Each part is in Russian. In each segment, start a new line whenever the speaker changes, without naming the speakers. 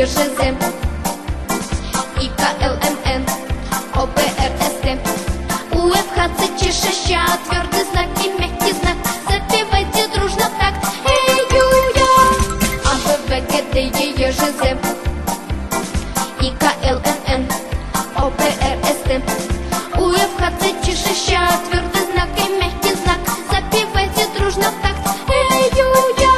ЕЖЗ, ИКЛМН, ОБРСТ, УФХЦЧШ, твердый знак и мягкий знак. Запевайте дружно так. Эй-ю-я! АБВГД, ЕЖЗ, ИКЛМН, ОБРСТ, УФХЦЧШ, твердый знак и мягкий знак. Запевайте дружно так. Эй-ю-я!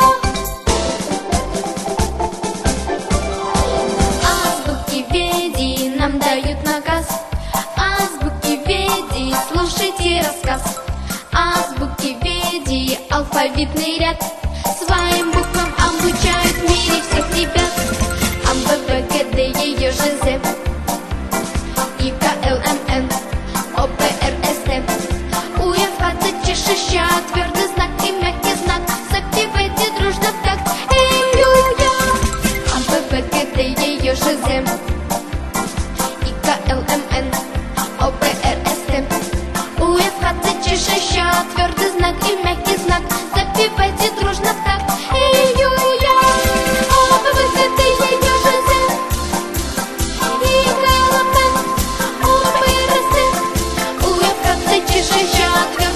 Азбуки Веди нам дают наказ. Азбуки Веди, слушайте рассказ. Азбуки Веди, алфавитный ряд. Своим буквам обучают в мире всех ребят. АБВГД, ЕЖЗ, ИКЛМН, ОБРСТ, УФХЦЧШ, твердый знак и мягкий знак. Запевайте дружно в такт. Эй-ю-я! АБВГД, ЕЖЗ, ИКЛМН, ОБРСТ, УФХЦЧШ, твердый знак и мягкий знак. Запевайте дружно в такт. Эй-ю-я! АБВГД, ЕЖЗ, ИКЛМН, ОБРСТ, УФХЦЧШ,